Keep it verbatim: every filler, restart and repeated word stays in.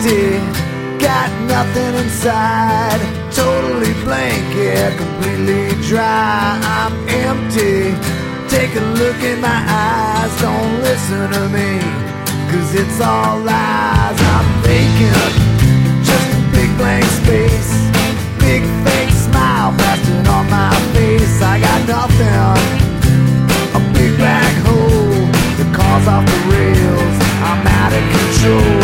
empty, got nothing inside, totally blank, yeah, completely dry. I'm empty, take a look in my eyes, don't listen to me, cause it's all lies. I'm vacant, just a big blank space, big fake smile plastered on my face. I got nothing, a big black hole that calls off the rails. I'm out of control.